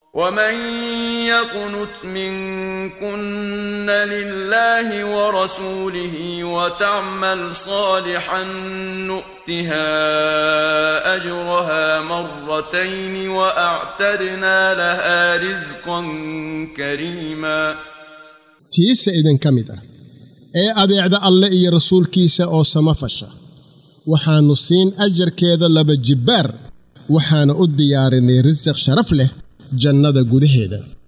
ومن يقنت منكن لله ورسوله وتعمل صالحا نؤتها أجرها مرتين وأعتدنا لها رزقا كريما تيس إذن كمدة أدعد الله إي رسول كيسا أو سمفشا وحانو سين أجر كيدا لبجبار وحانو الديارني رزق شرف له جنة قده هيدا